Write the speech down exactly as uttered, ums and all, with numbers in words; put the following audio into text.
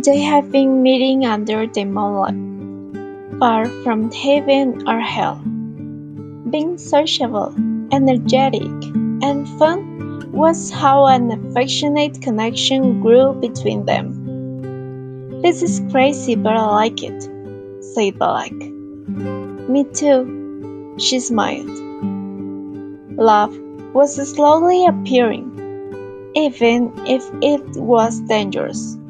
They have been meeting under the moonlight, far from heaven or hell, being sociable, energetic, and fun was how an affectionate connection grew between them. "This is crazy, but I like it," said Balak. "Me too," she smiled. Love was slowly appearing, even if it was dangerous.